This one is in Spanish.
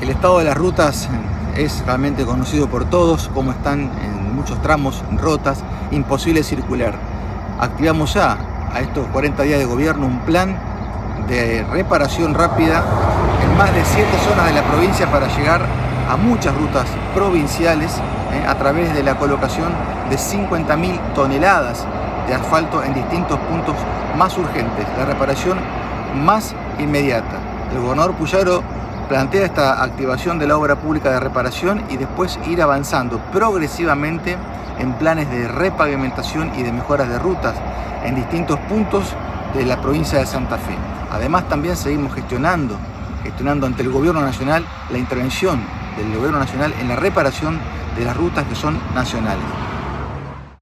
El estado de las rutas es realmente conocido por todos, como están en muchos tramos rotas, imposible circular. Activamos ya a estos 40 días de gobierno un plan de reparación rápida en más de 7 zonas de la provincia para llegar a muchas rutas provinciales a través de la colocación de 50.000 toneladas de asfalto en distintos puntos más urgentes, la reparación más inmediata. El gobernador Puyaro plantea esta activación de la obra pública de reparación y después ir avanzando progresivamente en planes de repavimentación y de mejoras de rutas en distintos puntos de la provincia de Santa Fe. Además, también seguimos gestionando ante el gobierno nacional la intervención del gobierno nacional en la reparación de las rutas que son nacionales.